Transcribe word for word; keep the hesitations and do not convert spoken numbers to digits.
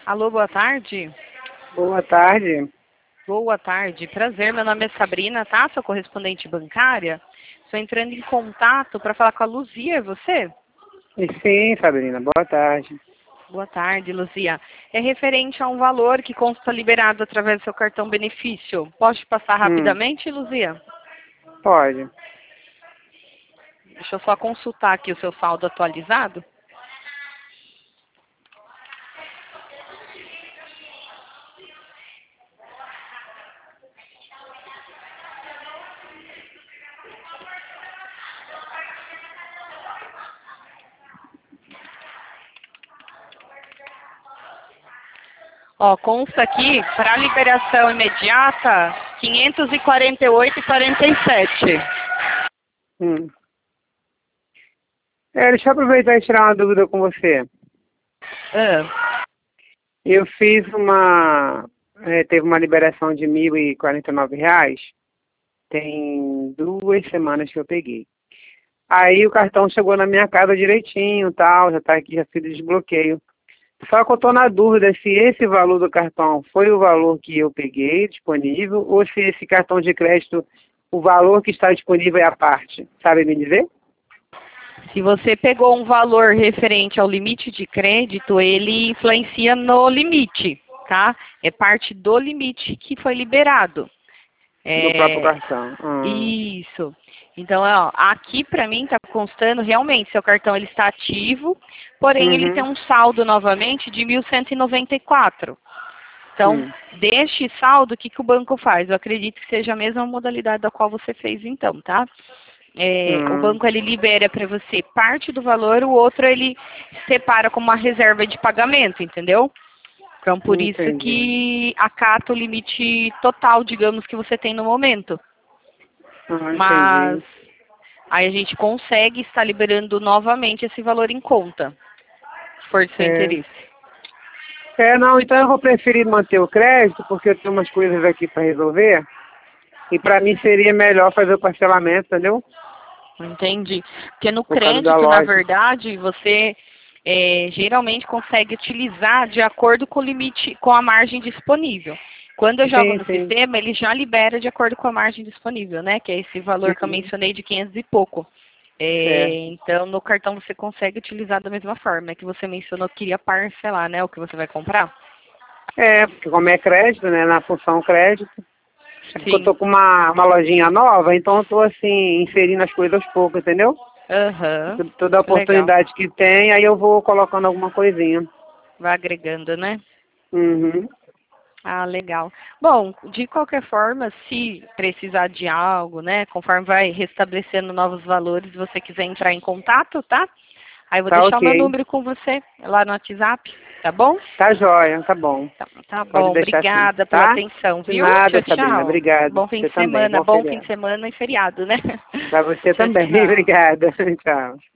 Alô, boa tarde. Boa tarde. Boa tarde, prazer. Meu nome é Sabrina, tá? Sou correspondente bancária. Estou entrando em contato para falar com a Luzia, é você? E sim, Sabrina, boa tarde. Boa tarde, Luzia. É referente a um valor que consta liberado através do seu cartão benefício. Posso te passar Hum, rapidamente, Luzia? pode. Deixa eu só consultar aqui o seu saldo atualizado. Ó, consta aqui, para liberação imediata, quinhentos e quarenta e oito vírgula quarenta e sete. Hum. É, deixa eu aproveitar e tirar uma dúvida com você. Ah, Eu fiz uma... é, teve uma liberação de mil e quarenta e nove reais. Tem duas semanas que eu peguei. Aí o cartão chegou na minha casa direitinho, tal, já tá aqui, já fiz o desbloqueio. Só que eu tô na dúvida se esse valor do cartão foi o valor que eu peguei disponível ou se esse cartão de crédito, o valor que está disponível é a parte. Sabe me dizer? se você pegou um valor referente ao limite de crédito, ele influencia no limite, tá? É parte do limite que foi liberado. Do próprio É, cartão. Hum, isso. Então, ó, aqui para mim está constando realmente, seu cartão ele está ativo, porém ele tem uhum, um saldo novamente de mil cento e noventa e quatro. Então, hum, deste saldo, o que, que o banco faz? Eu acredito que seja a mesma modalidade da qual você fez então, tá? É, o hum, banco ele libera para você parte do valor, o outro ele separa como uma reserva de pagamento, entendeu? Então, por isso entendi. que acata o limite total, digamos, que você tem no momento. Ah, Mas entendi. aí a gente consegue estar liberando novamente esse valor em conta, se for de seu É, interesse. é, não, então eu vou preferir manter o crédito porque eu tenho umas coisas aqui para resolver e para mim seria melhor fazer o parcelamento, entendeu? Entendi. Porque no Por causa da crédito, na loja. verdade, você é, geralmente consegue utilizar de acordo com o limite, com a margem disponível. Quando eu jogo Sim, no sim. sistema, ele já libera de acordo com a margem disponível, né? Que é esse valor que eu Uhum, mencionei de quinhentos e pouco. É, certo. então, no cartão você consegue utilizar da mesma forma. É que você mencionou que queria parcelar, né? O que você vai comprar? É, porque como é crédito, né, na função crédito, é porque eu Sim. tô com uma, uma lojinha nova, então eu tô assim, inserindo as coisas aos poucos, entendeu? Aham. Tu- Toda Legal. oportunidade que tem, aí eu vou colocando alguma coisinha. Vai agregando, né? Uhum. Ah, legal. Bom, de qualquer forma, se precisar de algo, né, conforme vai restabelecendo novos valores, se você quiser entrar em contato, tá? Aí eu vou Tá deixar o meu ok. número com você lá no WhatsApp, tá bom? Tá joia, tá bom. Tá, tá Pode bom, deixar assim, obrigada pela tá? atenção, De viu? nada, Tchau, Sabrina. tchau. Obrigado. Bom fim Você de também. semana, Bom bom fim de feriado. semana e feriado, né? Pra você Tchau, também. tchau. Obrigada. Tchau.